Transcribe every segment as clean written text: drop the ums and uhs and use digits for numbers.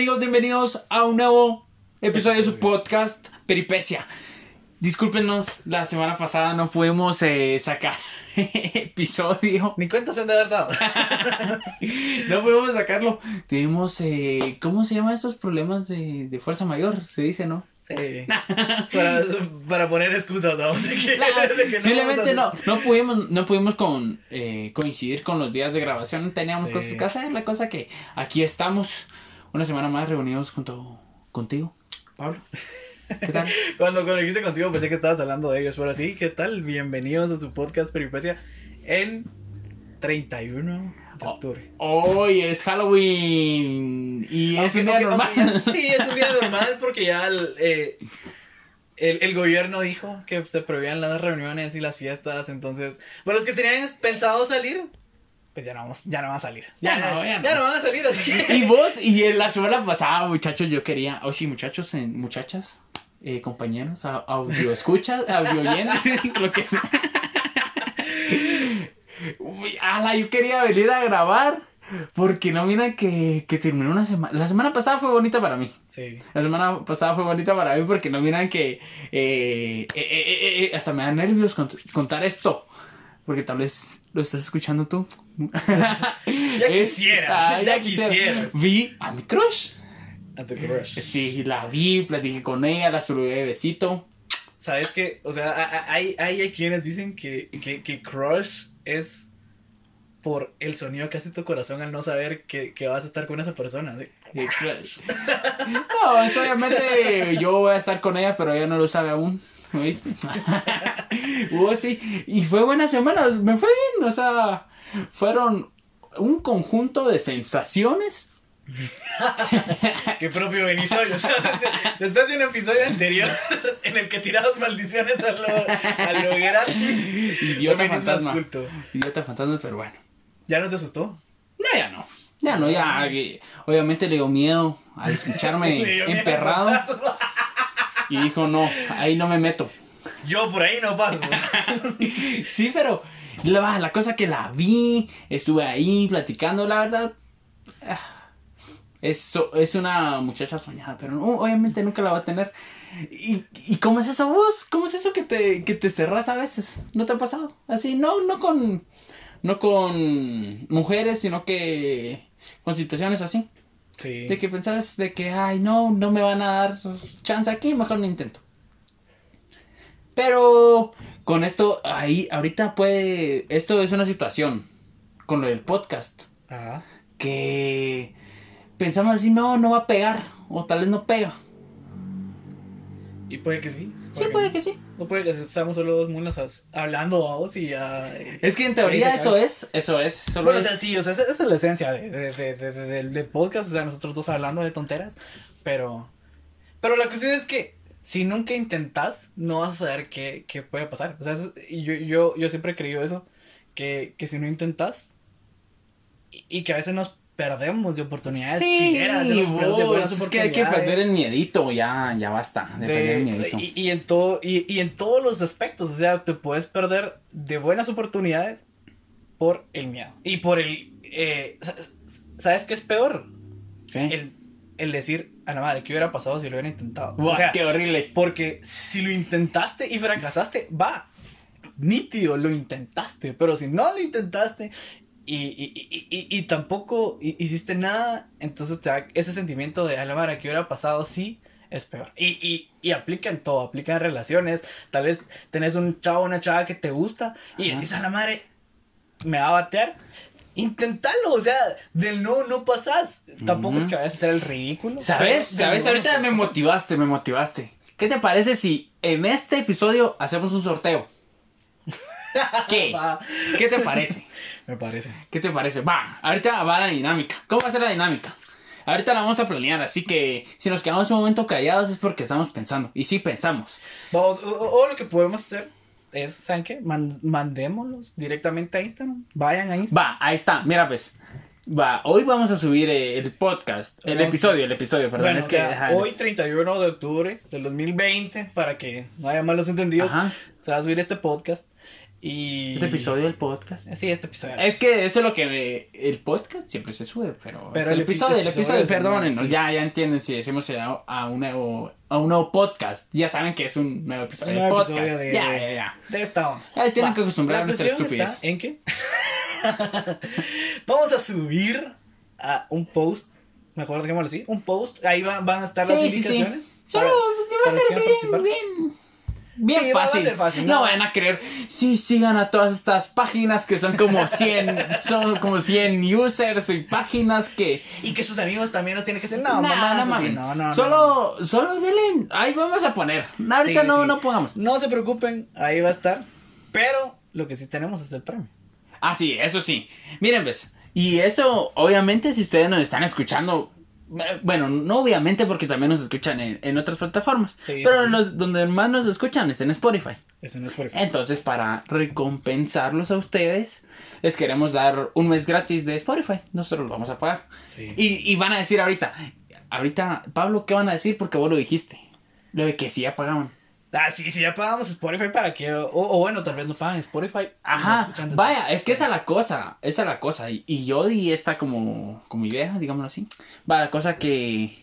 amigos? Bienvenidos a un nuevo episodio de su podcast Peripecia. Discúlpenos, la semana pasada no pudimos sacar episodio. Ni cuenta se han de haber dado. No pudimos sacarlo. Tuvimos, ¿cómo se llaman estos problemas de fuerza mayor? Se dice, ¿no? Sí. para poner excusas, ¿no? Simplemente no pudimos coincidir con los días de grabación. Teníamos cosas que hacer. La cosa que aquí estamos una semana más reunidos junto contigo, Pablo. ¿Qué tal? Cuando dijiste contigo pensé que estabas hablando de ellos, pero sí, ¿qué tal? Bienvenidos a su podcast Peripecia en 31 de octubre. Hoy es Halloween y es un día normal. Sí, es un día normal porque ya el gobierno dijo que se prohibían las reuniones y las fiestas, entonces, para los que tenían pensado salir, pues ya no van a salir. Ya no van a salir, así que... Y vos, y la semana pasada, muchachos, yo quería... Oh, sí, muchachos, muchachas, compañeros, audio escuchas, audio oyentes, lo que sea. Yo quería venir a grabar, porque no miran que terminó una semana... La semana pasada fue bonita para mí. Sí. La semana pasada fue bonita para mí, porque no miran que... hasta me da nervios contar esto. Porque tal vez lo estás escuchando tú. Ya quisieras. Vi a mi crush. A tu crush. Sí, la vi, platiqué con ella, la saludé de besito. ¿Sabes qué? O sea, hay quienes dicen que crush es por el sonido que hace tu corazón al no saber que vas a estar con esa persona. ¿Sí? Crush. No, eso obviamente yo voy a estar con ella, pero ella no lo sabe aún. ¿Me viste? Sí. Y fue buena semana, me fue bien, o sea, fueron un conjunto de sensaciones. Qué propio Benicio. O sea, después de un episodio anterior en el que tiramos maldiciones a lo gratis. Idiota fantasma, pero bueno. ¿Ya no te asustó? No, ya no, obviamente le dio miedo al escucharme emperrado. Y dijo, no, ahí no me meto. Yo por ahí no paso. Sí, pero la cosa que la vi, estuve ahí platicando, la verdad. Es una muchacha soñada, pero no, obviamente nunca la va a tener. ¿Y cómo es eso vos? ¿Cómo es eso que te cerrás a veces? ¿No te ha pasado? Así, no con mujeres, sino que con situaciones así. Sí. De que pensás de que, ay, no me van a dar chance aquí, mejor no intento. Pero con esto, ahorita esto es una situación con lo del podcast. Ajá. Que pensamos así, no va a pegar, o tal vez no pega. Y puede que sí. Puede que sí. O puede que estamos solo dos mulas hablando a vos y ya. Es que en teoría eso es. Bueno, o sea, sí, o sea, esa es la esencia del podcast, o sea, nosotros dos hablando de tonteras, pero la cuestión es que si nunca intentas, no vas a saber qué puede pasar. O sea, yo siempre he creído eso, que si no intentas, y que a veces nos perdemos de oportunidades chileras, de buenas oportunidades. Es que hay que perder el miedito, ya basta de perder el miedito. Y en todos los aspectos, o sea, te puedes perder de buenas oportunidades por el miedo. Y por ¿sabes qué es peor? ¿Qué? El decir, a la madre, ¿qué hubiera pasado si lo hubiera intentado? O sea, qué horrible. Porque si lo intentaste y fracasaste, nítido, lo intentaste. Pero si no lo intentaste y tampoco hiciste nada, entonces te da ese sentimiento de, a la madre, ¿qué hubiera pasado si? Es peor. Y aplica en todo, aplica en relaciones. Tal vez tenés un chavo o una chava que te gusta y decís, a la madre, me va a batear. Intentalo, o sea, del no pasas. Tampoco es que vayas a hacer el ridículo. ¿Sabes? Ahorita me motivaste. ¿Qué te parece si en este episodio hacemos un sorteo? ¿Qué? ¿Qué te parece? Me parece. ¿Qué te parece? Ahorita va la dinámica. ¿Cómo va a ser la dinámica? Ahorita la vamos a planear, así que si nos quedamos un momento callados es porque estamos pensando. Y sí pensamos. Vamos, o lo que podemos hacer es, ¿saben qué? Mandémoslos directamente a Instagram. Vayan a Instagram. Ahí está. Mira, pues. Va, hoy vamos a subir el podcast, el episodio, perdón. Bueno, es que, hoy 31 de octubre del 2020, para que no haya malos entendidos, se va a subir este podcast y... ¿Este episodio del podcast? Sí, este episodio. Es que eso es lo que el podcast siempre se sube, pero el episodio, perdónenos, ya entienden si decimos a un nuevo podcast, ya saben que es un nuevo episodio de podcast. Ya. De esta onda. Ya tienen que acostumbrar a nuestra estupidez. ¿En qué? Vamos a subir a un post, mejor dejémoslo así, un post, ahí van a estar las indicaciones. Solo va a ser así bien fácil. Va a ser fácil. No vayan a creer. Sí, sigan a todas estas páginas que son como 100 users y páginas que... Y que sus amigos también nos tienen que hacer. No. Solo denle. Ahí vamos a poner. Ahorita no pongamos. No se preocupen, ahí va a estar. Pero lo que sí tenemos es el premio. Ah, sí, eso sí. Miren, pues. Y esto, obviamente, si ustedes nos están escuchando. Bueno, no obviamente porque también nos escuchan en otras plataformas. Pero donde más nos escuchan es en Spotify. Entonces, para recompensarlos a ustedes, les queremos dar un mes gratis de Spotify. Nosotros lo vamos a pagar. Sí. Y van a decir ahorita, Pablo, ¿qué van a decir? Porque vos lo dijiste. Lo de que sí ya pagaban. Sí, ya pagamos Spotify para que... O bueno, tal vez no paguen Spotify. Ajá, vaya, es que esa es la cosa. Y yo di esta como idea, digámoslo así. Va, la cosa que...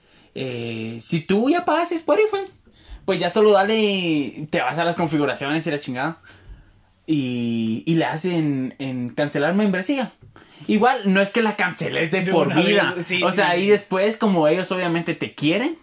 si tú ya pagas Spotify, pues ya solo dale... Te vas a las configuraciones y la chingada. Y le hacen en cancelar membresía. Igual, no es que la canceles de por vida. O sea, ahí después, como ellos obviamente te quieren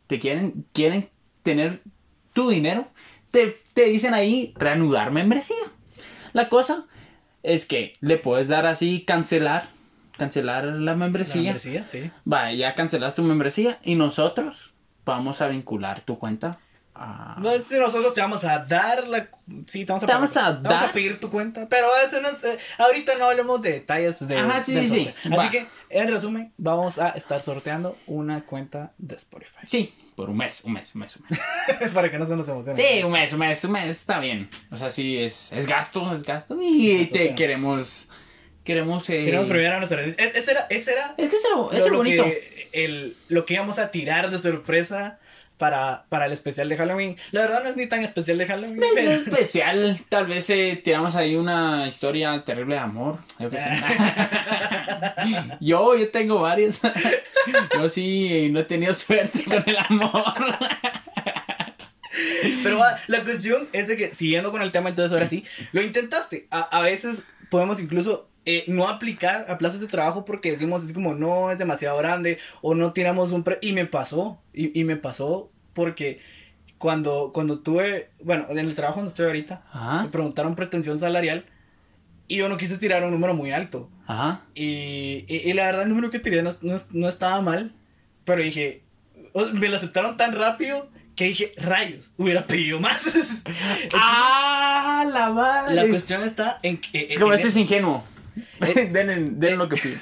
tener... tu dinero, te dicen ahí reanudar membresía. La cosa es que le puedes dar así cancelar la membresía. Sí. Va, ya cancelas tu membresía y nosotros vamos a vincular tu cuenta No, si nosotros te vamos a dar te vamos a pedir tu cuenta, pero eso no es, ahorita no hablemos de detalles de... Ajá, sí. Así que, en resumen, vamos a estar sorteando una cuenta de Spotify. Sí, por un mes. Para que no se nos emocione. Sí, un mes, está bien. O sea, sí, es gasto y queremos premiar a nuestra... Ese era es que es lo bonito. Lo que íbamos a tirar de sorpresa para el especial de Halloween. La verdad no es ni tan especial de Halloween. No es especial. Tal vez tiramos ahí una historia terrible de amor. Yo qué sé. Yo tengo varias. Yo sí no he tenido suerte con el amor. Pero la cuestión es de que, siguiendo con el tema, entonces ahora sí, lo intentaste. A veces podemos incluso... no aplicar a plazas de trabajo porque decimos así como no, es demasiado grande o no tiramos y me pasó porque cuando tuve, bueno, en el trabajo donde estoy ahorita, me preguntaron pretensión salarial y yo no quise tirar un número muy alto. Y la verdad el número que tiré no estaba mal, pero dije, me lo aceptaron tan rápido que dije, rayos, hubiera pedido más. Entonces, la madre. La cuestión está en que... Como este es ingenuo. Den lo que piden.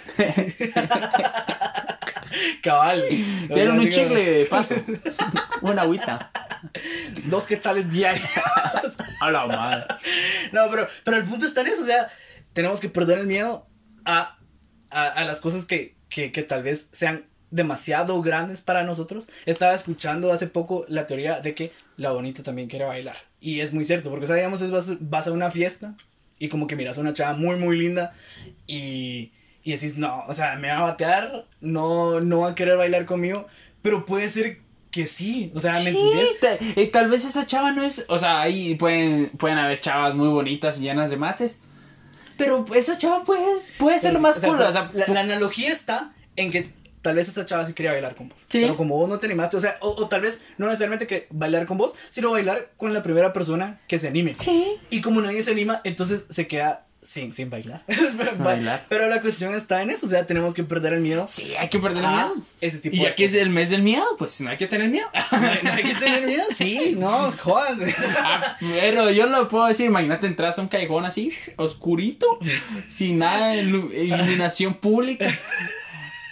Cabal. Tienen un chicle de paso. Una agüita. 2 quetzales diarios. A la madre. No, pero el punto está en eso. O sea, tenemos que perder el miedo a las cosas que tal vez sean demasiado grandes para nosotros. Estaba escuchando hace poco la teoría de que la bonita también quiere bailar. Y es muy cierto, porque, o sea, digamos, vas a una fiesta y como que miras a una chava muy, muy linda y decís, no, o sea, me va a batear, no va a querer bailar conmigo, pero puede ser que sí, o sea, ¿me entiendes? Tal vez esa chava no es, o sea, ahí pueden haber chavas muy bonitas y llenas de mates, pero esa chava puede ser lo más cool. O sea, la analogía está en que tal vez esa chava sí quería bailar con vos. Sí. Pero como vos no te animaste, o sea, o tal vez no necesariamente que bailar con vos, sino bailar con la primera persona que se anime. Sí. Y como nadie se anima, entonces se queda sin bailar. Pero la cuestión está en eso, o sea, tenemos que perder el miedo. Sí, hay que perder el miedo. Ese tipo y aquí es el mes del miedo, pues no hay que tener miedo. No hay que tener miedo, sí, no, jodas. Pero yo lo puedo decir, imagínate entras a un callejón así, oscurito, sin nada de iluminación pública.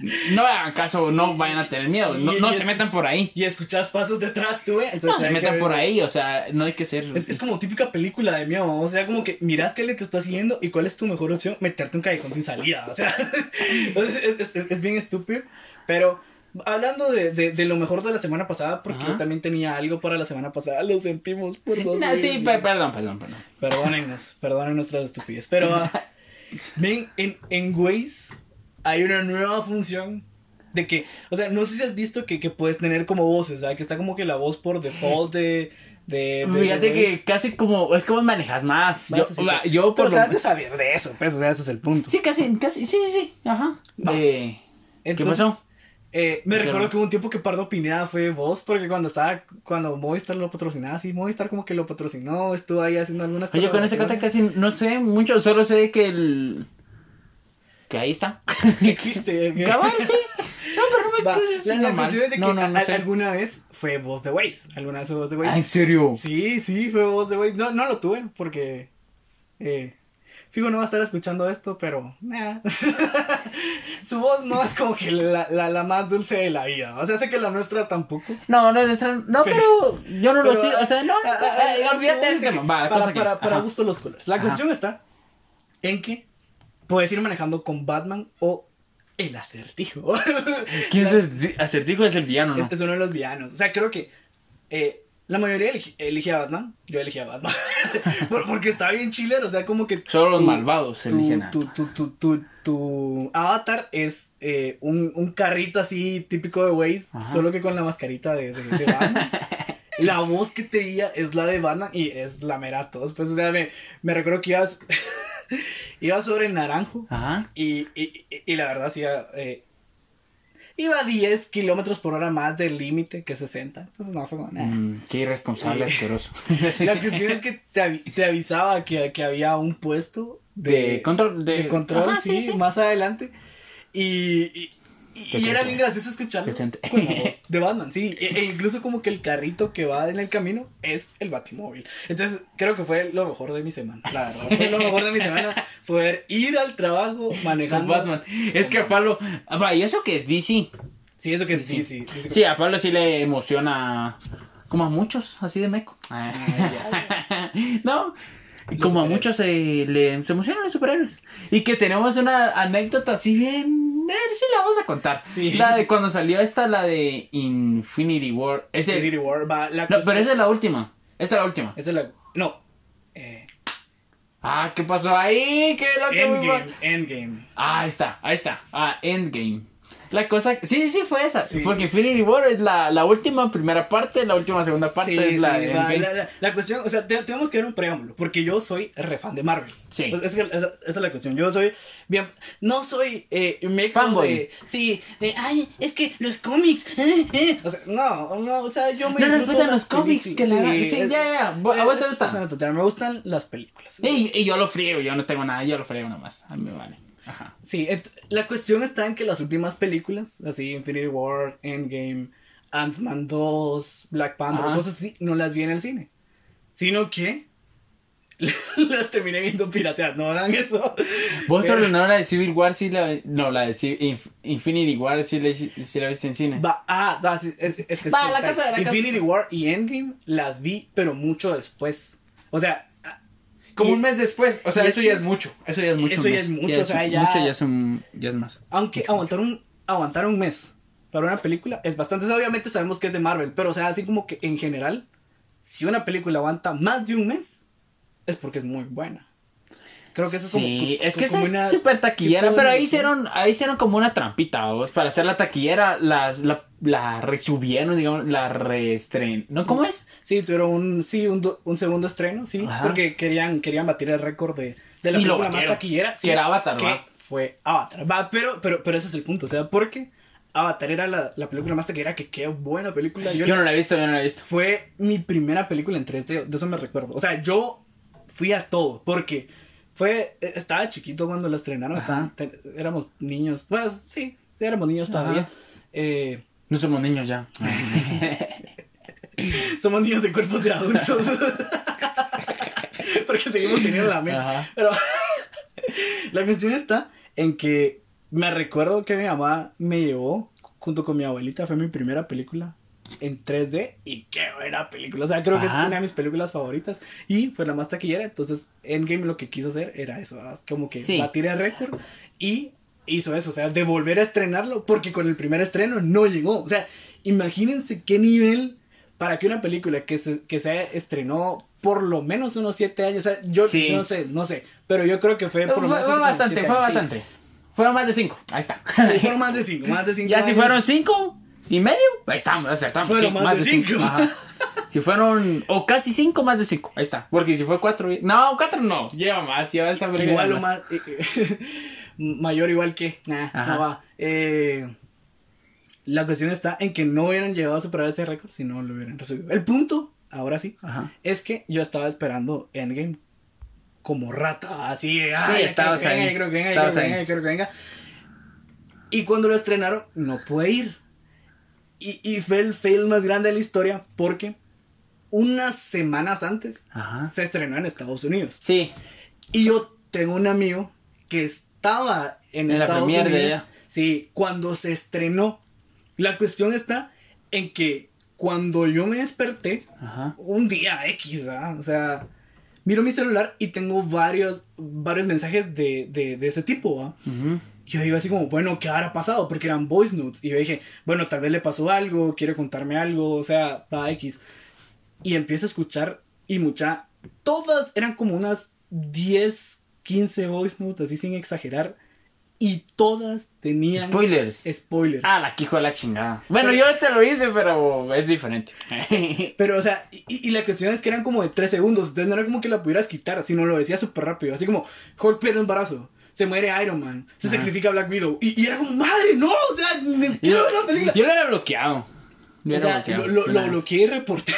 No hagan caso, no vayan a tener miedo. No se metan por ahí. Y escuchas pasos detrás tú, entonces no se metan por ahí, o sea, no hay que ser. Es como típica película de miedo, o sea, como que miras qué le te está siguiendo y cuál es tu mejor opción, meterte un callejón sin salida, o sea, es bien estúpido, pero hablando de lo mejor de la semana pasada, porque yo también tenía algo para la semana pasada, lo sentimos por dos veces. Sí, perdón. Perdónennos nuestras estupidez, pero ven, en Waze hay una nueva función de que, o sea, no sé si has visto que puedes tener como voces, ¿sabes? Que está como que la voz por default de fíjate que casi como, es como manejas más. Yo por antes de saber de eso, pues, o sea, ese es el punto. Sí, casi, sí, ajá. Entonces, ¿qué pasó? Me recuerdo que hubo un tiempo que Pardo Pineda fue voz, porque cuando Movistar lo patrocinaba, sí, Movistar como que lo patrocinó, estuvo ahí haciendo algunas cosas. Oye, con ese cota casi no sé mucho, solo sé que ahí está. Que existe. Cabal, sí. No, pero no me la cuestión es de que alguna vez fue voz de Waze. Alguna vez fue voz de Waze. ¿En serio? Sí, fue voz de Waze. No lo tuve porque Figo no va a estar escuchando esto, pero su voz no es como que la más dulce de la vida. O sea, sé que la nuestra tampoco. No, pero yo no lo sé. O sea, no. Olvídate de este tema. Para gusto los colores. La cuestión está en que puedes ir manejando con Batman o el Acertijo. ¿Quién es el Acertijo? Es el villano, ¿no? Es uno de los villanos. O sea, creo que la mayoría elige a Batman. Yo elegí a Batman. Porque está bien chiller. O sea, como que solo los malvados eligen a... Tu avatar es un carrito así típico de Waze. Solo que con la mascarita de Batman. La voz que te diga es la de Batman y es la mera tos. Pues, o sea, me recuerdo que iba sobre Naranjo. Ajá. Y la verdad sí iba a 10 kilómetros por hora más del límite que 60. Entonces no fue como nada. Qué irresponsable, asqueroso. La cuestión es que te avisaba que había un puesto de control. Ajá, sí, más adelante. Y era bien gracioso escucharlo con la voz de Batman, sí. E incluso como que el carrito que va en el camino es el Batimóvil. Entonces creo que fue lo mejor de mi semana. La verdad, fue lo mejor de mi semana poder ir al trabajo manejando con Batman. Es que a Pablo, y eso que es DC. Sí, eso que es DC. Sí, a Pablo sí le emociona, como a muchos, así de meco. No. Como a muchos se emocionan los superhéroes. Y que tenemos una anécdota así bien. Sí, la vamos a contar. Sí. La de cuando salió la de Infinity War. Infinity War, pero esa es la última. Esa es la última. No. ¿Qué pasó ahí? ¿Qué es lo que Endgame. Ahí está. Endgame. La cosa, sí fue esa, porque Infinity War es la última primera parte, la última segunda parte es la cuestión, o sea, tenemos que dar un preámbulo, porque yo soy re fan de Marvel. Sí. Pues esa es la cuestión, yo soy bien, no soy fanboy. Ay, es que los cómics, o sea, no, o sea, yo me no respetan los cómics, sí, que a vos te gustan. Me gustan las películas. Y yo lo friego, yo no tengo nada, yo lo friego nomás, a mí me vale. Ajá. Sí, la cuestión está en que las últimas películas, así Infinity War, Endgame, Ant-Man 2, Black Panther, cosas así, no las vi en el cine. Sino que las terminé viendo pirateadas, no hagan eso. Vos pero no la de Civil War, la de Infinity War sí la viste en cine. Es que la casa de la Infinity War y Endgame las vi, pero mucho después. O sea, como un mes después, o sea, eso ya es mucho. Eso ya es mucho, o sea, ya. Mucho ya es más. Aunque aguantar un mes para una película es bastante. Obviamente sabemos que es de Marvel, pero o sea, así como que en general, si una película aguanta más de un mes, es porque es muy buena. Creo que eso es como. Sí, es que esa es súper taquillera, pero ahí hicieron como una trampita, ¿vos? Para hacer la taquillera, la resubieron, digamos, la reestrenaron. ¿No? ¿Cómo es? Sí, tuvieron un segundo estreno, sí. Ajá. Porque querían batir el récord de la película más taquillera. Sí, que era Avatar, que fue Avatar. Pero ese es el punto, o sea, porque Avatar era la película más taquillera, que qué buena película. Yo no la he visto. Fue mi primera película en 3D, de eso me recuerdo. O sea, yo fui a todo, porque estaba chiquito cuando la estrenaron, éramos niños, bueno, sí, éramos niños todavía. No somos niños ya. Somos niños de cuerpos de adultos. Porque seguimos teniendo la mente. Pero la cuestión está en que Me recuerdo que mi mamá me llevó junto con mi abuelita, fue mi primera película en 3D y qué buena película, o sea, creo que es una de mis películas favoritas y fue la más taquillera, entonces Endgame lo que quiso hacer era eso, como que batir el récord y hizo eso, o sea, de volver a estrenarlo, porque con el primer estreno no llegó, o sea, imagínense qué nivel para que una película que se estrenó por lo menos unos 7 años, o sea, yo no sé, pero yo creo que fue por lo menos fue bastante. Sí. Fueron más de 5, ahí está. Sí, fueron más de 5 Ya años. Si fueron 5 y medio, ahí estamos, acertamos. Fueron más de 5. Si fueron, o casi 5, más de 5, ahí está. Porque si fue 4, no, 4 no, lleva más, lleva esa película. Igual o más, mayor igual que, no va. La cuestión está en que no hubieran llegado a superar ese récord si no lo hubieran resubido. El punto, ahora sí, es que yo estaba esperando Endgame como rata, así, estabas ahí. Creo que venga. Y cuando lo estrenaron, no pude ir. Y fue el fail más grande de la historia porque unas semanas antes se estrenó en Estados Unidos. Sí. Y yo tengo un amigo que estaba en Estados Unidos. De ella. Sí, cuando se estrenó. La cuestión está en que cuando yo me desperté, un día X, o sea, miro mi celular y tengo varios mensajes de ese tipo, Yo digo así como, bueno, ¿qué habrá pasado? Porque eran voice notes. Y yo dije, bueno, tal vez le pasó algo, quiere contarme algo, o sea, va X. Y empiezo a escuchar y todas eran como unas 10, 15 voice notes, así sin exagerar. Y todas tenían spoilers. La que hijo de la chingada. Bueno, yo te lo hice, pero es diferente. Pero, o sea, y la cuestión es que eran como de 3 segundos. Entonces no era como que la pudieras quitar, sino lo decía súper rápido. Así como, Hulk pierde un embarazo. Se muere Iron Man. Se sacrifica Black Widow. Y era como, madre, no. O sea, quiero ver la película. Yo lo había bloqueado. Lo bloqueé y reporté.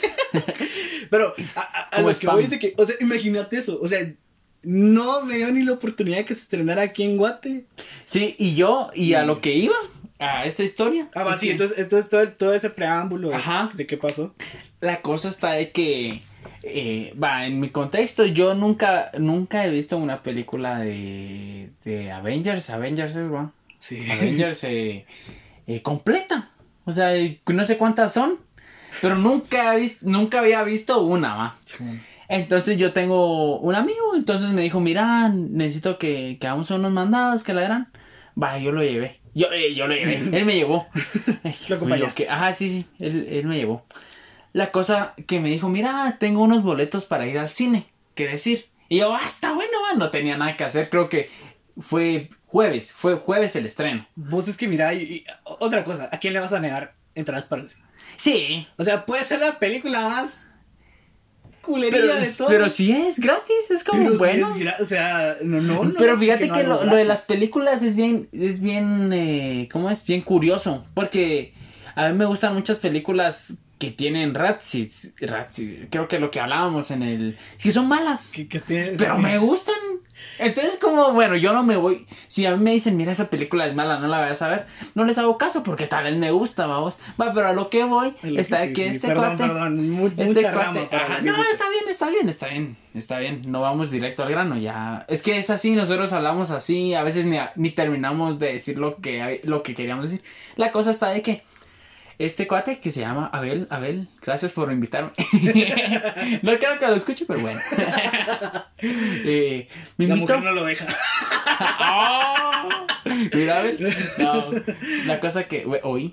Pero a lo que voy es de que, o sea, imagínate eso. O sea, no veo ni la oportunidad de que se estrenara aquí en Guate. Sí, y a lo que iba, a esta historia. Sí, entonces todo ese preámbulo de qué pasó. La cosa está de que, en mi contexto, yo nunca he visto una película de Avengers es bueno. Sí. Avengers completa. O sea, no sé cuántas son, pero nunca había visto una, Sí. Entonces yo tengo un amigo, entonces me dijo, mira, necesito que hagamos unos mandados, que la gran. Yo lo llevé. Yo lo llevé. Él me llevó. Lo acompañaste. Sí, él me llevó. La cosa que me dijo, mira, tengo unos boletos para ir al cine, ¿quieres ir? Y yo, está bueno, no tenía nada que hacer, creo que fue jueves el estreno. Vos es que mira, y otra cosa, ¿a quién le vas a negar entradas para el cine? Sí. O sea, puede ser la película más culería de todo. Pero si es gratis, es como pero bueno. Si o sea, no. Pero fíjate que lo de las películas es bien, ¿cómo es? Bien curioso. Porque a mí me gustan muchas películas que tienen ratchis. Creo que lo que hablábamos que son malas. Pero me gustan. Entonces como, bueno, yo no me voy. Si a mí me dicen, mira, esa película es mala, no la vayas a ver, no les hago caso porque tal vez me gusta, vamos. Pero a lo que voy está de que Perdón, mucha rama para no, está bien, no vamos directo al grano, ya. Es que es así, nosotros hablamos así, a veces ni terminamos de decir lo que queríamos decir. La cosa está de que este cuate que se llama Abel, gracias por invitarme. No quiero que lo escuche, pero bueno. La mujer no lo deja. Mira, Abel. No, la cosa que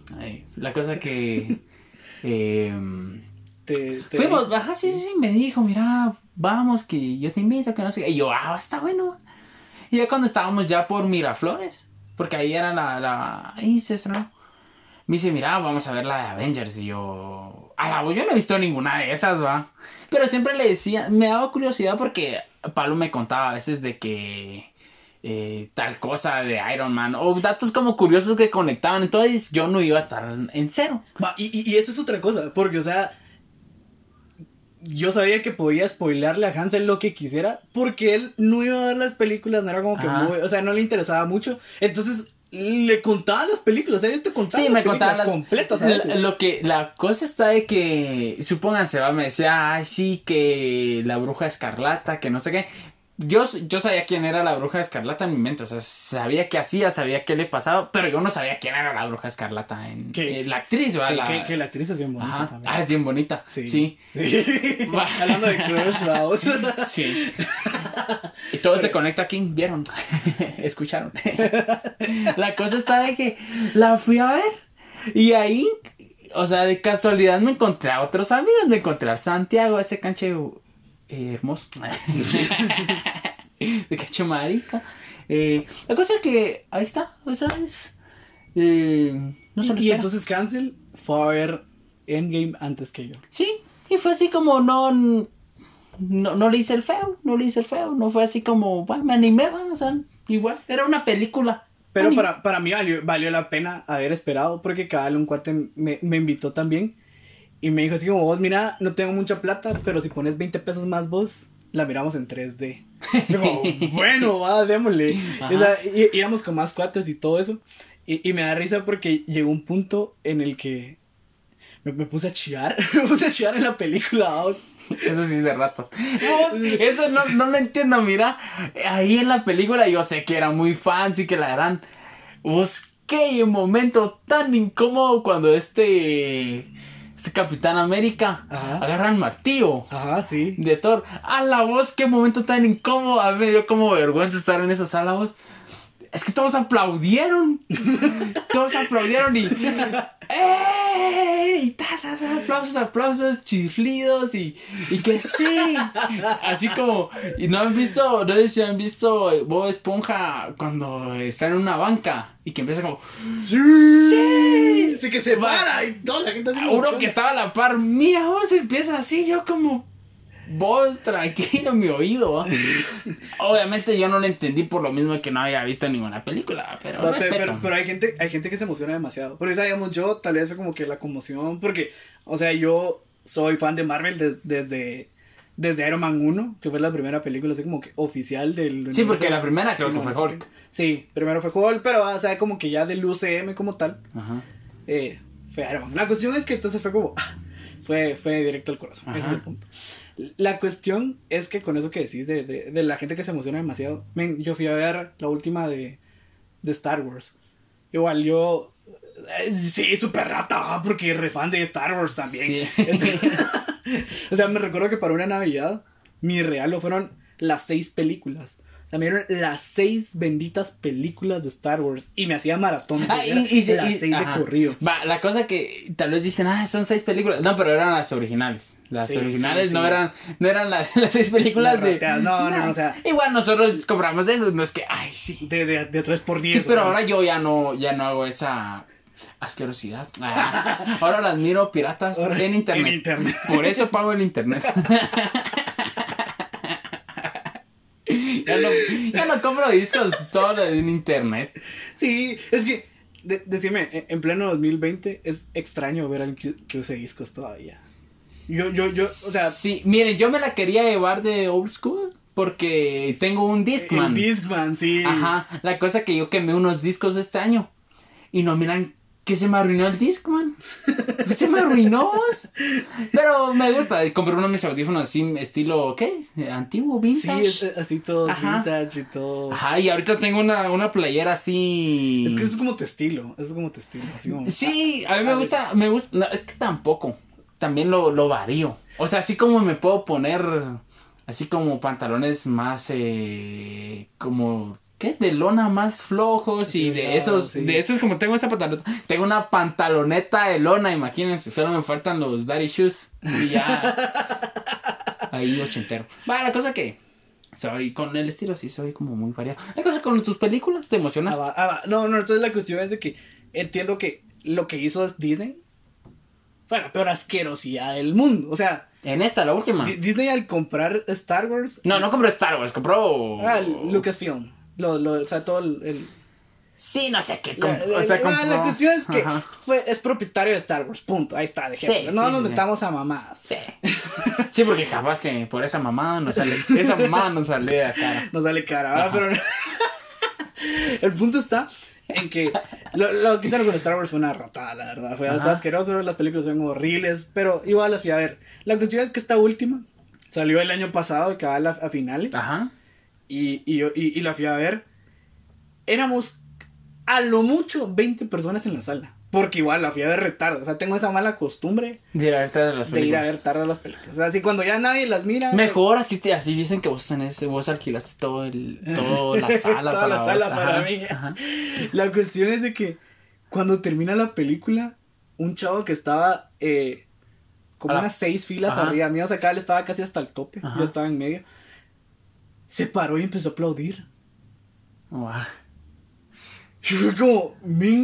fuimos, sí, me dijo, mira, vamos, que yo te invito, que no sé qué. Y yo, está bueno. Y ya cuando estábamos ya por Miraflores, porque ahí era ahí se estrenó. Me dice, mira, vamos a ver la de Avengers. Y yo, yo no he visto ninguna de esas, Pero siempre le decía, me daba curiosidad porque Pablo me contaba a veces de que tal cosa de Iron Man o datos como curiosos que conectaban. Entonces yo no iba a estar en cero. Y esa es otra cosa, porque, o sea, yo sabía que podía spoilearle a Hansel lo que quisiera porque él no iba a ver las películas, no era como que o sea, no le interesaba mucho. Entonces le contaba las películas, yo te contaba las películas completas. La cosa está de que, supónganse, me decía, sí, que la bruja escarlata, que no sé qué. Yo sabía quién era la Bruja Escarlata en mi mente, o sea, sabía qué hacía, sabía qué le pasaba, pero yo no sabía quién era la Bruja Escarlata la actriz, ¿verdad? Que la actriz es bien bonita. Ajá. También. Ah, es bien bonita. Sí. Hablando de crush, vamos. Sí. Y todo se conecta aquí, ¿vieron? Escucharon. La cosa está de que la fui a ver y ahí, o sea, de casualidad me encontré a otros amigos, me encontré al Santiago, ese canche hermoso. De cacho marica. La cosa es que ahí está, o sea, es no se lo Y espera. entonces Cancel fue a ver Endgame antes que yo. Sí, y fue así como no le hice el feo, no fue así como, bueno, me animé, o sea, igual, era una película. Pero para mí valió la pena haber esperado, porque cabal un cuate me invitó también y me dijo así como, vos mira, no tengo mucha plata, pero si pones 20 pesos más vos, la miramos en 3D. Digo, bueno, va, démosle. O sea, íbamos con más cuates y todo eso. Y me da risa porque llegó un punto en el que me puse a chillar. Me puse a chillar en la película, vamos. Eso sí es de ratos. Eso no lo entiendo, mira. Ahí en la película yo sé que era muy fancy, que la eran. Qué momento tan incómodo cuando este Capitán América agarra el martillo. Ajá, sí. De Thor. A la voz, qué momento tan incómodo. A mí me dio como vergüenza estar en esa sala, voz. Es que todos aplaudieron. Y ¡ey! Aplausos, chiflidos y que sí. Así como, y no sé si han visto Bob Esponja cuando está en una banca y que empieza como Sí, que se para y toda la gente así. Uno que estaba a la par mía, vos empieza así, yo como vos tranquilo, mi oído. Obviamente yo no lo entendí por lo mismo que no había visto ninguna película, pero pero hay gente que se emociona demasiado. Porque sabíamos yo, tal vez fue como que la conmoción, porque, o sea, yo soy fan de Marvel desde Iron Man 1, que fue la primera película así como que oficial del... Sí, porque la primera creo que fue Hulk. Sí, primero fue Hulk, pero, o sea, como que ya del UCM como tal, fue Iron Man. La cuestión es que entonces fue como... Fue directo al corazón. Ese es el punto. La cuestión es que con eso que decís de la gente que se emociona demasiado, yo fui a ver la última de Star Wars. Igual yo sí, súper rata, porque re fan de Star Wars también. Sí. Entonces, o sea, me recuerdo que para una Navidad mi regalo fueron las 6 películas. O sea, me dieron las 6 benditas películas de Star Wars y me hacía maratón. Las 6 de corrido. Va, la cosa que tal vez dicen, son 6 películas. No, pero eran las originales. Las originales no eran las 6 películas No, o sea. Igual nosotros compramos de esos, no es que, sí. De 3x10. Sí, pero ahora yo ya no hago esa asquerosidad. Ahora las miro piratas en internet. Por eso pago el internet. Ya no compro discos todo en internet. Sí, es que decime, en pleno 2020 es extraño ver a alguien que use discos todavía. Yo, o sea. Sí, miren, yo me la quería llevar de old school porque tengo un Discman. El Discman, sí. Ajá, la cosa que yo quemé unos discos este año y no miran que se me arruinó el Discman. Se me arruinó. Pero me gusta. Compré uno de mis audífonos así, estilo, ¿qué? Antiguo, vintage. Sí, es así todo vintage y todo. Ajá, y ahorita tengo una playera así. Es que es como tu estilo. Así como, sí, a mí me gusta. No, es que tampoco. También lo varío. O sea, así como me puedo poner. Así como pantalones más. Como. ¿Qué? De lona más flojos sí, y de esos. Sí. De estos, como tengo esta pantaloneta. Tengo una pantaloneta de lona, imagínense. Solo me faltan los daddy shoes. Y ya. Ahí ochentero. Va, la cosa que. Soy con el estilo, sí, soy como muy variado. La cosa con tus películas, ¿te emocionas? No, entonces la cuestión es de que entiendo que lo que hizo Disney fue la peor asquerosidad del mundo. O sea. En esta, la última. Disney al comprar Star Wars. No compró Star Wars, compró. Lucasfilm. O sea, todo el. Sí, no sé qué. La cuestión es que es propietario de Star Wars, punto. Ahí está, de ejemplo. No nos metamos a mamadas. Sí. Sí, porque capaz que por esa mamada no sale. Esa mamada no sale a cara. No sale cara, pero. El punto está en que lo que hicieron con Star Wars fue una ratada, la verdad. Fue asqueroso, las películas son horribles, pero igual las fui a ver. La cuestión es que esta última salió el año pasado y cabal a finales. Ajá. y la fui a ver. Éramos a lo mucho 20 personas en la sala. Porque igual la fui a ver retardo. O sea, tengo esa mala costumbre de ir a ver tarde las películas. De ir a ver tarde las películas. O sea, así cuando ya nadie las mira. Mejor así así dicen que vos alquilaste toda la sala. Toda la sala para mí. Ajá. La cuestión es de que cuando termina la película, un chavo que estaba como unas 6 filas arriba mío, o sea, acá él estaba casi hasta el tope. Ajá. Yo estaba en medio. Se paró y empezó a aplaudir. Wow. Y fue como,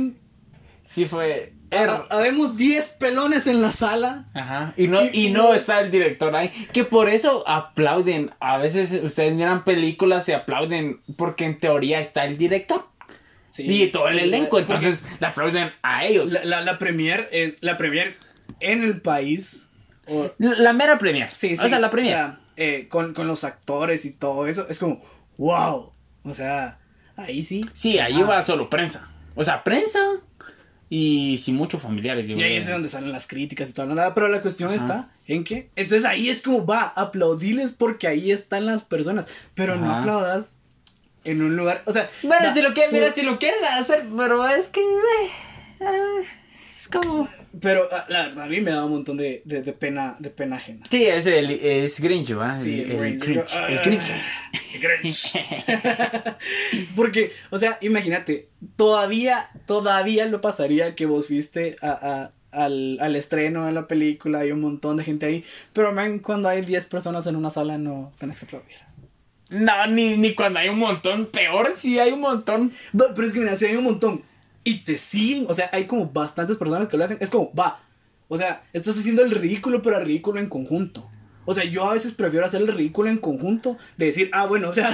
sí fue. Habemos 10 pelones en la sala. Ajá. Y no está el director ahí. Que por eso aplauden. A veces ustedes miran películas y aplauden porque en teoría está el director. Sí. Y todo el elenco. Entonces le aplauden a ellos. La premier es la premier en el país. La mera premier. Sí. O sea, la premier. O sea, con los actores y todo eso. Es como, wow. O sea, ahí sí. Sí, ahí va solo prensa. O sea, prensa. Y sin muchos familiares. Y ahí es donde salen las críticas y todo. Nada, pero la cuestión está en que. Entonces ahí es como va, aplaudirles porque ahí están las personas. Pero no aplaudas en un lugar. O sea. Bueno, si lo quieren hacer, pero es que. Es como. Pero la verdad, a mí me da un montón de pena ajena. Sí, es Grinch, ¿va? Sí, el Grinch. El Grinch. Porque, o sea, imagínate, todavía lo pasaría que vos fuiste al estreno de la película, hay un montón de gente ahí, pero man, cuando hay 10 personas en una sala no tenés que aplaudir. No, ni cuando hay un montón, peor si hay un montón. Pero es que mira, si hay un montón y te siguen, o sea, hay como bastantes personas que lo hacen, es como, o sea, estás haciendo el ridículo, pero el ridículo en conjunto. O sea, yo a veces prefiero hacer el ridículo en conjunto, de decir, bueno, o sea,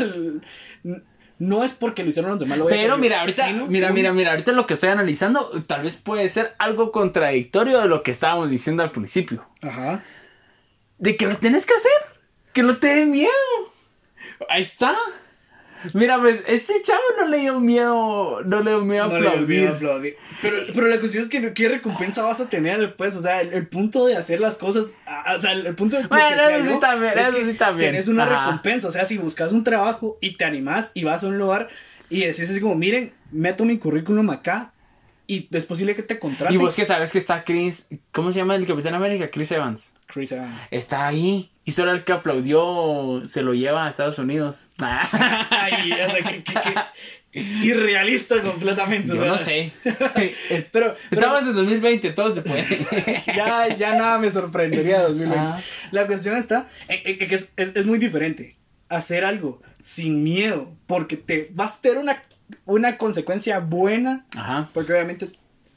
no es porque lo hicieron los demás. Pero mira, ahorita, mira, ahorita lo que estoy analizando, tal vez puede ser algo contradictorio de lo que estábamos diciendo al principio. Ajá. De que lo tenés que hacer, que no te dé miedo. Ahí está. Mira, pues, este chavo no le dio miedo a aplaudir. Pero la cuestión es que ¿qué recompensa vas a tener, pues? O sea, el punto de hacer las cosas, o sea, el punto de... Bueno, eso sí también. Tienes una recompensa, o sea, si buscas un trabajo y te animás y vas a un lugar y decís así como, miren, meto mi currículum acá y es posible que te contraten. Y vos que sabes que está Chris, ¿cómo se llama el Capitán América? Chris Evans. Está ahí. Y solo el que aplaudió se lo lleva a Estados Unidos. Ay, o sea, que irrealista completamente. Yo no sé. pero estamos en 2020, todo se puede. ya nada me sorprendería 2020. La cuestión está que es muy diferente. Hacer algo sin miedo, porque te vas a tener una consecuencia buena. Ajá. Porque obviamente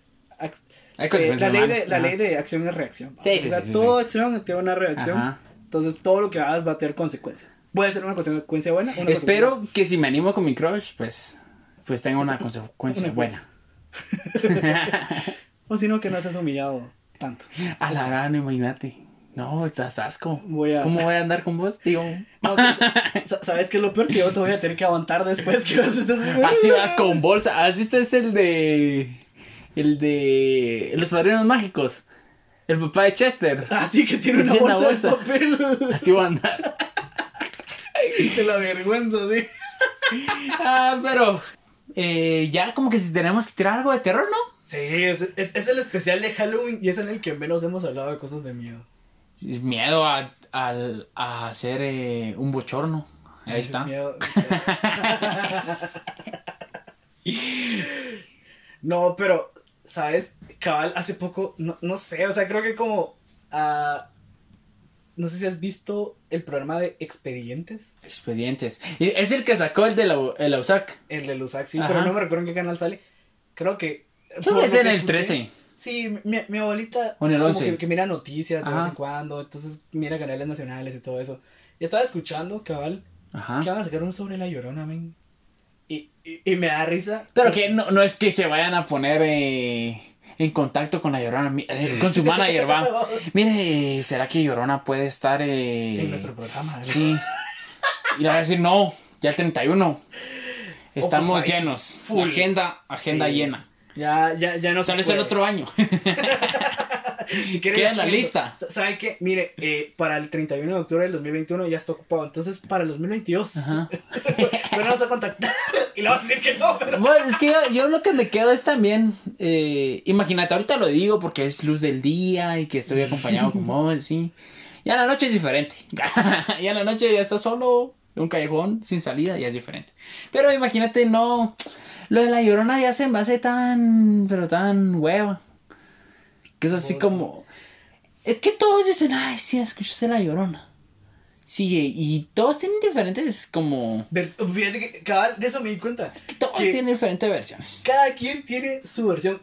la ley de acción y reacción. Sí, o sea, toda acción tiene una reacción. Ajá. Entonces todo lo que hagas va a tener consecuencias. Puede ser una consecuencia buena. Espero que si me animo con mi crush, pues tenga una consecuencia buena. O si no, que no seas humillado tanto. A la gran, imagínate. No, estás asco. ¿Cómo voy a andar con vos? Digo. No, ¿sabes qué es lo peor? Que yo te voy a tener que aguantar después. Que vas a estar... Así va, con bolsa. Así es el de Los Padrinos Mágicos. El papá de Chester. Así que tiene una bolsa de papel. Así va a andar. Te la vergüenza, sí. Pero ya como que si tenemos que tirar algo de terror, ¿no? Sí, es el especial de Halloween y es en el que menos hemos hablado de cosas de miedo. Es miedo a hacer un bochorno. Ahí está. Miedo, no, pero, ¿sabes? Cabal, hace poco, no sé, o sea, creo que como... no sé si has visto el programa de Expedientes. Es el que sacó el de la USAC. El de la USAC, sí. Ajá. Pero no me recuerdo en qué canal sale. Creo que es en el 13. Sí, mi abuelita o en el 11. Como que mira noticias de vez en cuando. Entonces mira canales nacionales y todo eso. Y estaba escuchando, cabal, que van a sacar uno sobre La Llorona, men. Y me da risa. Pero que no es que se vayan a poner en contacto con La Llorona, con su manager, va. Mire, ¿será que Llorona puede estar en nuestro programa? Sí. Y le va a decir, no, ya el 31. Estamos llenos. Full. Agenda sí. Llena. Ya no se puede. El otro año. Si quiere, queda en la lista. ¿Sabe qué? Mire, para el 31 de octubre del 2021 ya está ocupado. Entonces, para el 2022, me vas a contactar y le vas a decir que no. Pero... Bueno, es que yo lo que me quedo es también, imagínate, ahorita lo digo porque es luz del día y que estoy acompañado con vos, sí. Ya en la noche es diferente. Ya en la noche ya estás solo en un callejón sin salida, ya es diferente. Pero imagínate, no, lo de la Llorona ya se me hace pero tan hueva. Que es así como... Es que todos dicen, ay, sí, escuchaste la Llorona. Sí, y todos tienen diferentes como... Fíjate que cabal, de eso me di cuenta. Es que todos tienen diferentes versiones. Cada quien tiene su versión.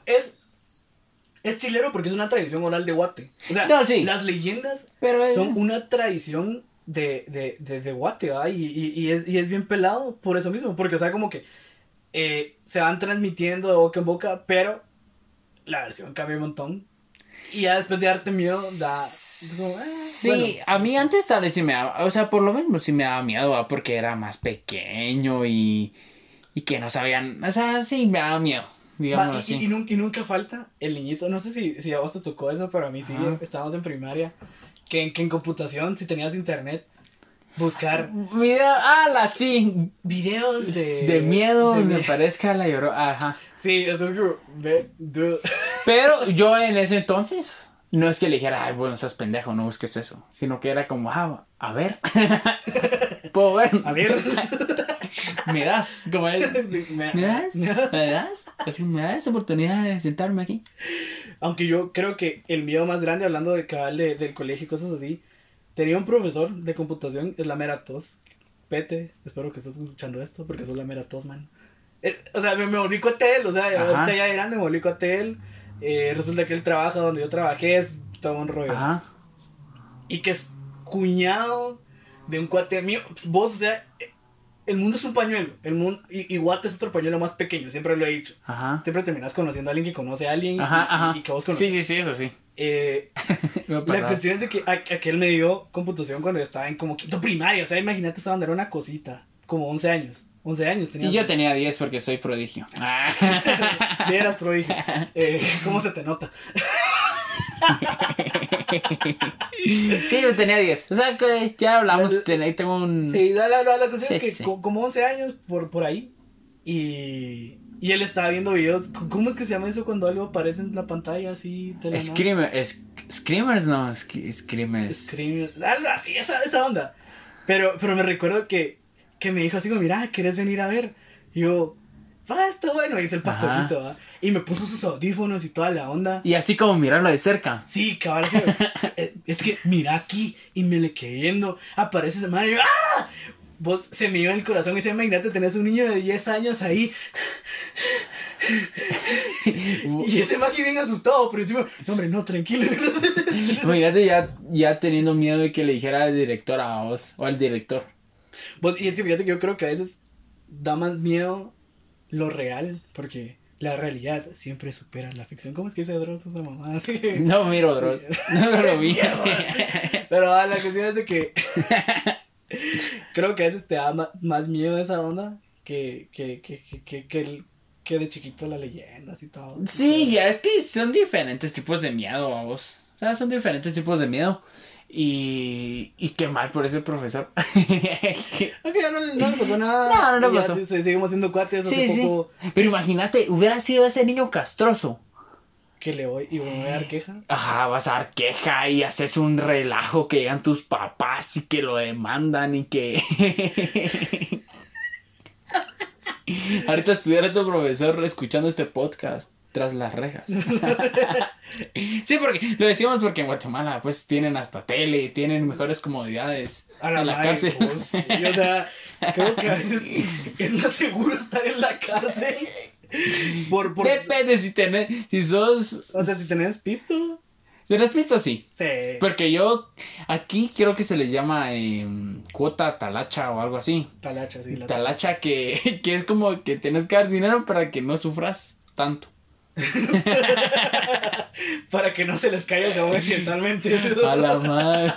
Es chilero porque es una tradición oral de Guate. O sea, no, sí. Las leyendas son una tradición de Guate, ¿verdad? Y es bien pelado por eso mismo. Porque, o sea, como que se van transmitiendo de boca en boca, pero la versión cambia un montón. Y ya después de darte miedo, da... Como, sí, bueno. a mí antes tal vez sí me daba, o sea, por lo mismo sí me daba miedo, ¿va? Porque era más pequeño y que no sabían, o sea, sí me daba miedo, digamos así. Y nunca falta el niñito, no sé si a vos te tocó eso, pero a mí sí, estábamos en primaria, que en computación, si tenías internet, buscar... Sí. Videos de miedo, me parezca la Llorona, ajá. Sí, eso es como... Pero yo en ese entonces... No es que le dijera, ay, bueno, seas pendejo, no busques eso. Sino que era como, a ver. Puedo ver. A ver. ¿Me das? ¿Cómo es? Sí, ¿Me das? ¿Me das? Así, ¿me das oportunidad de sentarme aquí? Aunque yo creo que el miedo más grande, hablando de cabal del colegio y cosas así, tenía un profesor de computación, es la mera tos. Pete, espero que estés escuchando esto, porque sos la mera tos, man. O sea, me volví cuate de él, o sea, ahorita ya grande me volví cuate de él. Resulta que él trabaja donde yo trabajé, es todo un rollo. Ajá. Y que es cuñado de un cuate mío. Vos, o sea, el mundo es un pañuelo. El mundo, y Guate es otro pañuelo más pequeño, siempre lo he dicho. Ajá. Siempre terminas conociendo a alguien que conoce a alguien y que vos Sí, conoces. eso sí. La cuestión es de que aquel me dio computación cuando yo estaba en como quinto primaria. O sea, imagínate, esa bandera era una cosita. Como 11 años. 11 años tenía. Y yo tenía 10 porque soy prodigio. Eras prodigio. ¿Cómo se te nota? Sí, yo tenía 10. O sea, que ya hablamos. Tengo un... Sí, la cuestión es que como 11 años por ahí. Y él estaba viendo videos. ¿Cómo es que se llama eso cuando algo aparece en la pantalla así? Screamers, no. Screamers. Algo así, esa onda. Pero me recuerdo que me dijo así como, mira, ¿quieres venir a ver? Y yo, está bueno, hice el patojito, ¿va? Y me puso sus audífonos y toda la onda. Y así como mirarlo de cerca. Sí, cabal, así, es que mira aquí, y me le quedé viendo, aparece ese man y yo, ¡ah! Vos, se me iba el corazón y dice, imagínate, tenés un niño de 10 años ahí. Y ese man que bien asustado, pero encima, no hombre, no, tranquilo. Imagínate ya teniendo miedo de que le dijera al director a vos, o al director. Pues, y es que fíjate que yo creo que a veces da más miedo lo real, porque la realidad siempre supera la ficción. ¿Cómo es que dice Dross esa mamá? ¿Sí? No miro Dross, no lo vi. Pero la cuestión es de que creo que a veces te da más miedo esa onda que de chiquito las leyendas y todo. Sí, ya es que son diferentes tipos de miedo a vos. O sea, son diferentes tipos de miedo. Y qué mal por ese profesor. Ok, no le pasó nada. No pasó. Seguimos siendo cuates hace poco. Pero imagínate, hubiera sido ese niño castroso. Que le voy a dar queja. Ajá, vas a dar queja y haces un relajo que llegan tus papás y que lo demandan y que... Ahorita estuviera tu profesor escuchando este podcast tras las rejas. Sí, porque lo decimos porque en Guatemala pues tienen hasta tele, tienen mejores comodidades en la cárcel. Sí, o sea, creo que a veces es más seguro estar en la cárcel. Depende si sos... O sea, si tenés pisto. ¿Tenés pisto? Sí. Sí. Porque yo aquí creo que se les llama cuota talacha o algo así. Talacha, sí. Talacha que es como que tienes que dar dinero para que no sufras tanto. Para que no se les caiga el jabón accidentalmente. A la madre.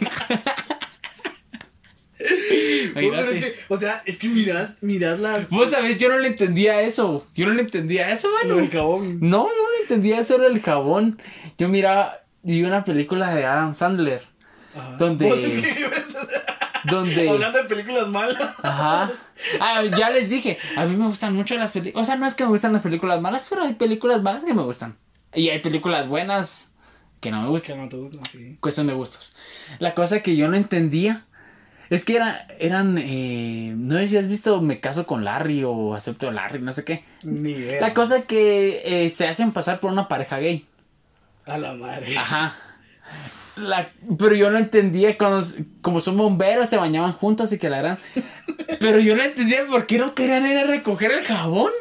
O sea, es que mirad las... Vos sabés, yo no le entendía eso. Mano. El jabón. No, yo no le entendía eso, era el jabón. Yo miraba, vi una película de Adam Sandler. Ajá. Donde. Donde. Hablando de películas malas. Ajá. Ya les dije, a mí me gustan mucho las películas. O sea, no es que me gustan las películas malas, pero hay películas malas que me gustan. Y hay películas buenas que no me gustan. Que no te gustan, sí. Cuestión de gustos. La cosa que yo no entendía es que eran. No sé si has visto Me caso con Larry o Acepto a Larry, no sé qué. Ni idea. La cosa que se hacen pasar por una pareja gay. A la madre. Ajá. Pero yo no entendía cuando, como son bomberos, se bañaban juntos y que la eran. Pero yo no entendía por qué no querían ir a recoger el jabón.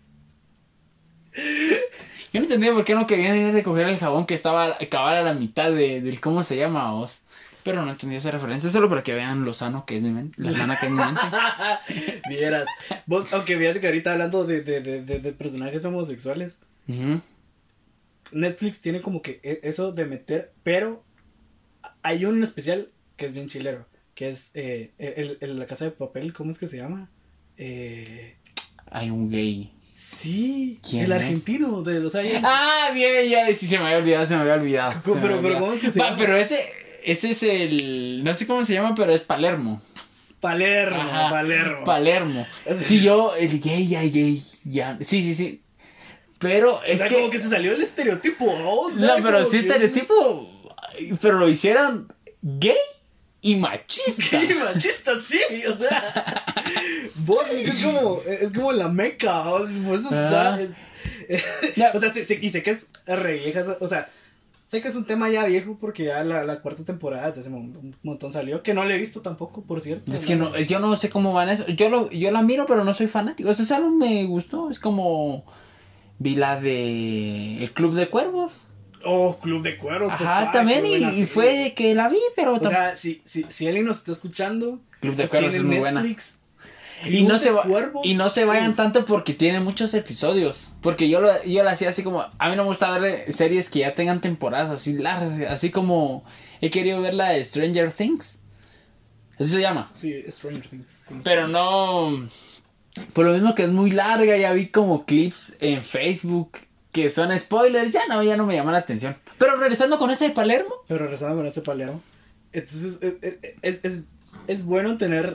Yo no entendía por qué no querían ir a recoger el jabón que acababa a la mitad del cómo se llama, vos. Pero no entendía esa referencia, solo para que vean lo sano que es mi mente. La sana que es mi mente. Vieras. Vos, aunque fíjate que ahorita hablando de personajes homosexuales, Uh-huh. Netflix tiene como que eso de meter, pero hay un especial que es bien chilero, que es La Casa de Papel, ¿cómo es que se llama? Hay un gay. Sí, ¿Quién el es? argentino de los años. Bien, ya, sí, se me había olvidado. Pero ¿cómo es que se llama? Pero ese es el, no sé cómo se llama, pero es Palermo. Palermo, Ajá, Palermo. Sí, yo, el gay, ya, sí. Pero es que. Como que se salió el estereotipo, ¿no? O sea, No, pero como sí que- estereotipo, pero lo hicieron gay y machista. Sí, machista, sí, o sea. Vos, es como la meca, o sea, por eso ¿sabes? Ya. O sea, y sé que es re vieja, o sea, sé que es un tema ya viejo porque ya la cuarta temporada de hace un montón salió, que no la he visto tampoco, por cierto. Es que no, yo no sé cómo van eso. Yo la miro, pero no soy fanático. O sea, solo me gustó. Es como. Vi la de El Club de Cuervos. Oh, Club de Cuervos. Ajá, papá, también. qué buena Y serie. fue que la vi, pero. O sea, si alguien nos está escuchando, Club de o Cuervos tiene es muy buena. Netflix, Y no, Club de Cuervos, y no se vayan uf. tanto porque tiene muchos episodios. Porque yo lo hacía así como. A mí no me gusta ver series que ya tengan temporadas así largas. Así como. He querido ver la de Stranger Things. Así se llama. Sí, Stranger Things, sí. Pero no. Por lo mismo que es muy larga. Ya vi como clips en Facebook que son spoilers. Ya no me llama la atención. Pero regresando con este de Palermo. Pero regresando con ese Palermo. Entonces, es bueno tener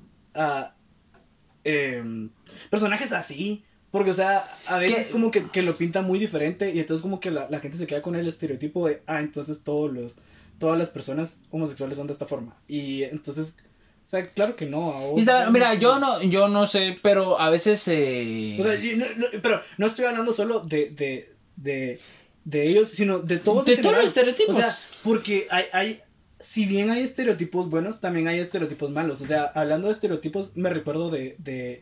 personajes así. Porque, o sea, a veces ¿Qué? como que lo pinta muy diferente. Y entonces como que la gente se queda con el estereotipo de, entonces todas las personas homosexuales son de esta forma. Y entonces, o sea, claro que no. Y mira, yo no sé, pero a veces. O sea, pero no estoy hablando solo de ellos, sino de todos De en todos general. los estereotipos. O sea, porque si bien hay estereotipos buenos, también hay estereotipos malos. O sea, hablando de estereotipos, me recuerdo de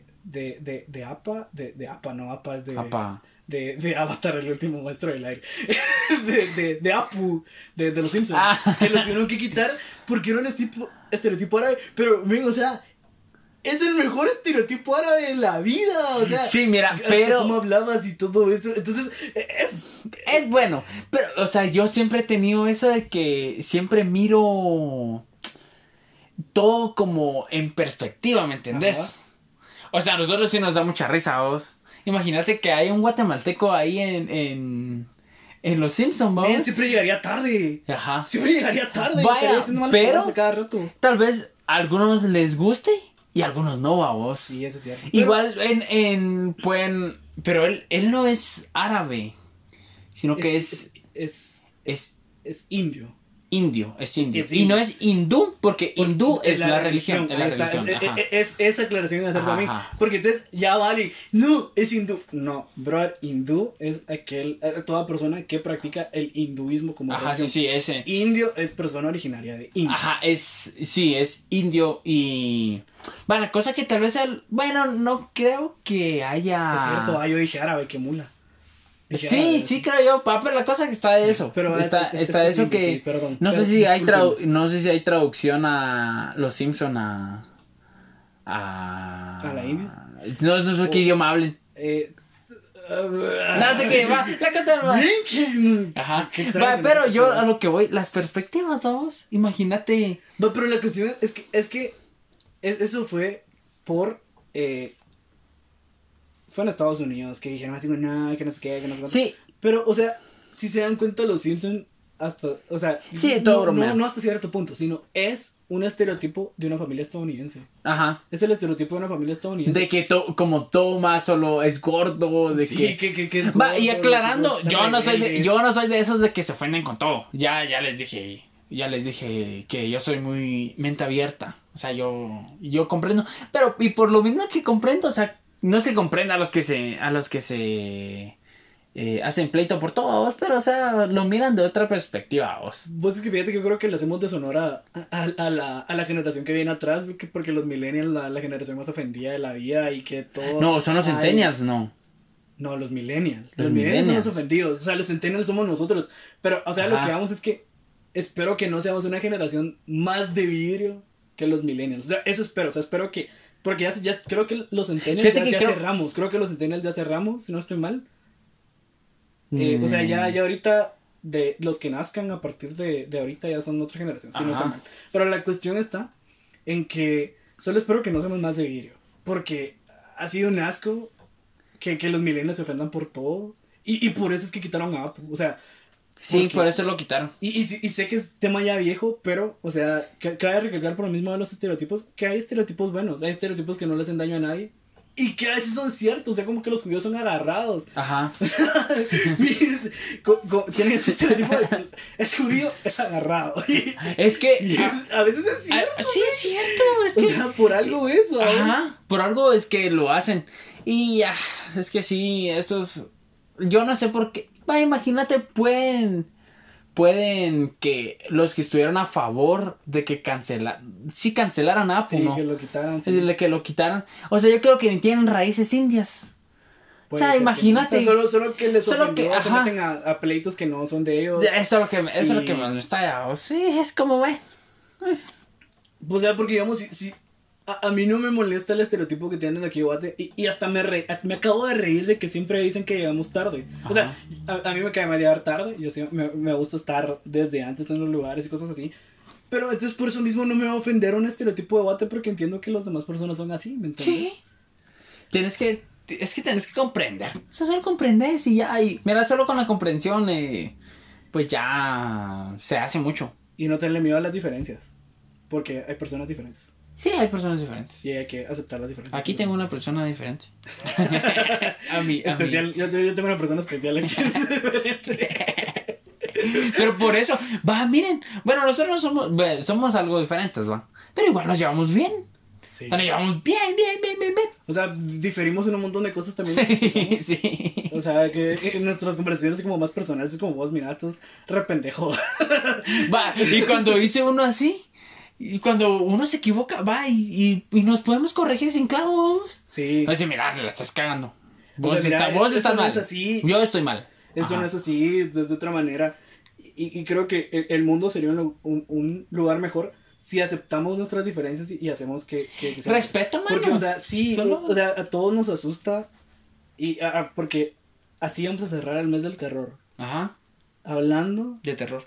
APA, no, APA es Apa. de Avatar, el último maestro del aire. de Apu, de los Simpsons. Ah. Que lo tuvieron que quitar porque era un estereotipo árabe. Pero, ven, o sea, es el mejor estereotipo árabe de la vida. O sea, Sí, mira, hasta pero. cómo hablabas y todo eso. Entonces, Es bueno. Pero, o sea, yo siempre he tenido eso de que siempre miro todo como en perspectiva, ¿me entendés? Ajá. O sea, a nosotros sí nos da mucha risa, vos. Imagínate que hay un guatemalteco ahí en Los Simpsons, vamos. man, siempre llegaría tarde. Ajá. Siempre llegaría tarde. Vaya, estaría haciendo malas pero- cosas cada rato. Tal vez a algunos les guste y a algunos no, vos. Sí, eso es cierto. Igual pueden. Pero él no es árabe, sino que es indio. indio, es indio. Es Y indio. no es hindú, porque hindú es la religión. Es la ahí está. religión. Ajá. Esa aclaración iba a hacer Ajá, también. ajá. Porque entonces ya vale. No, es hindú. No, bro, hindú es toda persona que practica el hinduismo como Ajá, religión. sí, ese. Indio es persona originaria de India. Ajá, sí, es indio y. Bueno, cosa que tal vez bueno, no creo que haya. Es cierto, yo dije árabe, qué mula. Dije Sí, árabe, sí creo yo, pero la cosa que está de eso. Pero está es eso sí, que sí, perdón, no sé pero si hay discúlpenme. no sé si hay traducción a Los Simpson a ¿A la India? No sé qué idioma hablen. No sé qué va, la cosa va. Ajá. Qué extraño, Va, ¿no? pero yo a lo que voy, las perspectivas, dos, imagínate. No, pero la cuestión es que eso fue por fue en Estados Unidos que dijeron así, no, que no sé qué, que no sé cuánto. Sí. Pero, o sea, si se dan cuenta, los Simpsons hasta, o sea, sí, todo bromeo. No hasta cierto punto, sino es un estereotipo de una familia estadounidense. Ajá. Es el estereotipo de una familia estadounidense. De que como Thomas solo es gordo, de sí, que es gordo. Va, y aclarando, yo no soy de esos de que se ofenden con todo. Ya les dije que yo soy muy mente abierta. O sea, yo comprendo, pero y por lo mismo que comprendo, o sea, no es que comprenda a los que se hacen pleito por todos, pero o sea, lo miran de otra perspectiva, vos. Vos es que fíjate que yo creo que le hacemos deshonor a la generación que viene atrás, porque los millennials, la generación más ofendida de la vida y que todo... No, son los centennials, no. No, los millennials. Los millennials son los ofendidos, o sea, los centennials somos nosotros. Pero, o sea, lo que vamos es que espero que no seamos una generación más de vidrio que los millennials. O sea, eso espero, o sea, espero que... Porque ya creo que los centennials cerramos, creo que los centennials ya cerramos, si no estoy mal. O sea, ya ahorita de los que nazcan a partir de ahorita ya son otra generación, si no está mal. Pero la cuestión está en que solo espero que no seamos más de vidrio, porque ha sido un asco que los millennials se ofendan por todo, y por eso es que quitaron a Apu, o sea... Sí, por eso lo quitaron. Y sé que es tema ya viejo, pero, o sea, cabe recalcar por lo mismo de los estereotipos, que hay estereotipos buenos, hay estereotipos que no le hacen daño a nadie. Y que a veces son ciertos, o sea, como que los judíos son agarrados. Ajá. Tienen ese estereotipo de, es judío, es agarrado. Es que... a veces es cierto. Sí, es cierto. Es o que... sea, por algo eso. Ajá, por algo es que lo hacen. Y es que sí, esos... Yo no sé por qué... Va, imagínate, pueden que los que estuvieran a favor de que cancelaran a Apu, sí, ¿no? que lo quitaran. Sí. Es que lo quitaran. O sea, yo creo que tienen raíces indias. Puede o sea, imagínate. Que, o sea, solo que les ofendió, que, se meten a pleitos que no son de ellos. Eso es lo que más me está... Sí, es como, güey. O sea, porque digamos, si a mí no me molesta el estereotipo que tienen aquí en Guate, y hasta me acabo de reír de que siempre dicen que llegamos tarde. Ajá. O sea, a mí me cae mal llegar tarde, yo sí, me gusta estar desde antes en los lugares y cosas así. Pero entonces por eso mismo no me va a ofender un estereotipo de Guate, porque entiendo que las demás personas son así, ¿me entiendes? Sí. Tienes que comprender. O sea, solo comprendes y ya. Y mira, solo con la comprensión, pues ya se hace mucho. Y no tenerle miedo a las diferencias, porque hay personas diferentes. Sí, hay personas diferentes. Y hay que aceptar las diferencias. Aquí tengo una persona diferente. Especial. Yo tengo una persona especial aquí. Pero por eso, miren. Bueno, nosotros somos algo diferentes, va. Pero igual nos llevamos bien. Sí. Nos llevamos bien. O sea, diferimos en un montón de cosas también. Sí. O sea, que en nuestras conversaciones como más personales es como vos, mira, estás re pendejo. Y cuando hice uno así. Y cuando uno se equivoca, y nos podemos corregir sin clavos. Sí. No es decir, mira, la estás cagando. Vos estás mal. No es así. Yo estoy mal. Esto no es así, es de otra manera. Y creo que el mundo sería un lugar mejor si aceptamos nuestras diferencias y hacemos que respeto, mano. Porque, o sea, sí, o sea, a todos nos asusta. Porque así vamos a cerrar el mes del terror. Ajá. Hablando de terror.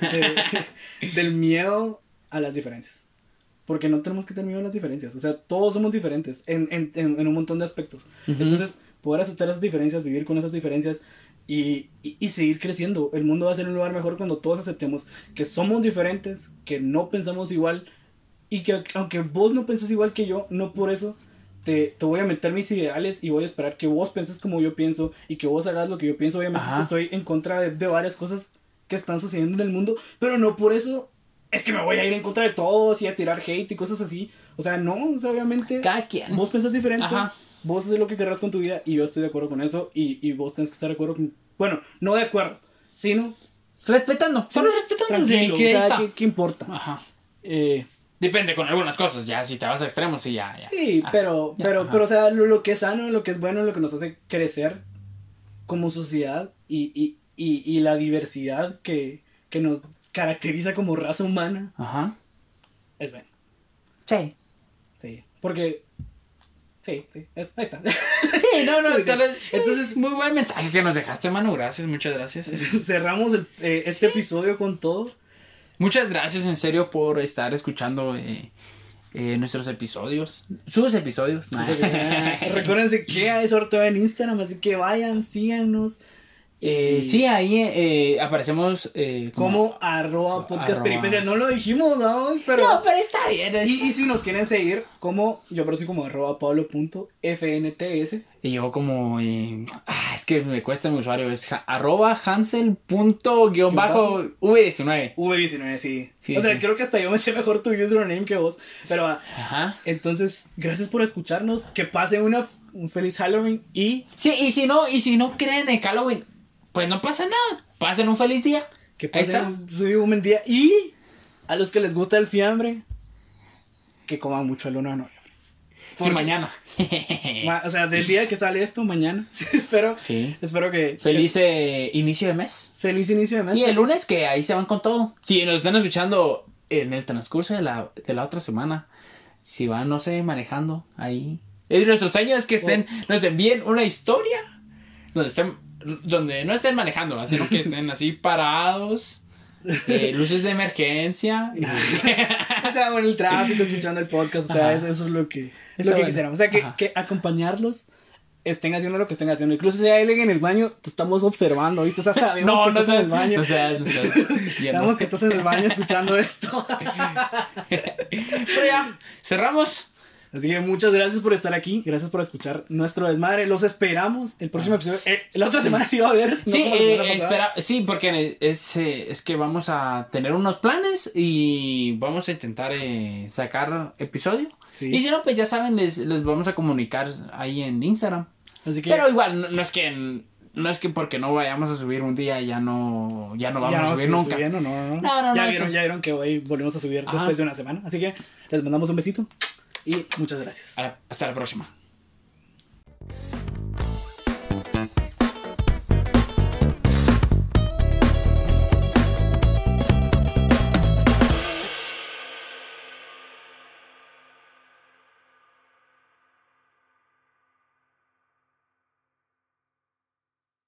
Del miedo a las diferencias. Porque no tenemos que tener miedo a las diferencias. O sea, todos somos diferentes en un montón de aspectos. Uh-huh. Entonces, poder aceptar esas diferencias, vivir con esas diferencias y seguir creciendo. El mundo va a ser un lugar mejor cuando todos aceptemos que somos diferentes, que no pensamos igual y que aunque vos no pensás igual que yo, no por eso te voy a meter mis ideales y voy a esperar que vos penses como yo pienso y que vos hagas lo que yo pienso. Obviamente estoy en contra de varias cosas que están sucediendo en el mundo, pero no por eso es que me voy a ir en contra de todos y a tirar hate y cosas así. O sea, no, o sea, obviamente cada quien. Vos pensás diferente. Ajá. Vos haces lo que querrás con tu vida y yo estoy de acuerdo con eso y vos tenés que estar de acuerdo con... Bueno, no de acuerdo, sino... Respetando, solo respetando. Tranquilo, o sea, ¿qué importa? Ajá. Depende con algunas cosas, ya, si te vas a extremos, sí, ya. Sí, pero, o sea, lo que es sano, lo que es bueno, lo que nos hace crecer como sociedad y la diversidad que nos caracteriza como raza humana. Ajá. Es bueno. Sí. Sí, porque... Sí, ahí está. Sí, no, entonces muy buen mensaje que nos dejaste, mano, gracias, muchas gracias. Cerramos este episodio con todo. Muchas gracias, en serio, por estar escuchando nuestros episodios, sus episodios. Recuérdense que hay sorteo en Instagram, así que vayan, síganos. Sí, ahí aparecemos como @podcastperipecias. No lo dijimos, ¿no? Pero, no, pero está bien. Y si nos quieren seguir, como yo aparecí como @pablo.fnts. Y yo como... es que me cuesta mi usuario. Es @hansel._v19. V19, sí. O sea, creo que hasta yo me sé mejor tu username que vos. Pero ajá. Entonces, gracias por escucharnos. Que pasen un feliz Halloween. Y... sí, y si no creen en Halloween, pues no pasa nada. Pasen un feliz día. Que pasen un buen día. Y a los que les gusta el fiambre, que coman mucho el 1 de noviembre. Sí, mañana. O sea, del día que sale esto, mañana. Espero que... Feliz inicio de mes. Feliz inicio de mes. Y el lunes que ahí se van con todo. Si nos están escuchando en el transcurso de la otra semana, si van, no sé, manejando ahí. Nuestro sueño es que nos envíen una historia donde no estén manejando, sino que estén así parados. Luces de emergencia. O sea, en el tráfico, escuchando el podcast. O sea, eso es lo que quisiéramos. O sea, que acompañarlos, estén haciendo lo que estén haciendo. Incluso si hay alguien en el baño, te estamos observando, ¿viste? O sea, sabemos que estás en el baño. Sabemos que estás en el baño escuchando esto. Pero ya, cerramos. Así que muchas gracias por estar aquí. Gracias por escuchar nuestro desmadre. Los esperamos. El próximo episodio. La otra semana sí va a haber. Sí, sí, porque es que vamos a tener unos planes y vamos a intentar sacar episodio. Sí. Y si no, pues ya saben, les vamos a comunicar ahí en Instagram. Así que... pero igual, no es que porque no vayamos a subir un día ya no vamos a subir nunca. No. Ya vieron que hoy volvemos a subir después de una semana. Así que les mandamos un besito y muchas gracias. Hasta la próxima.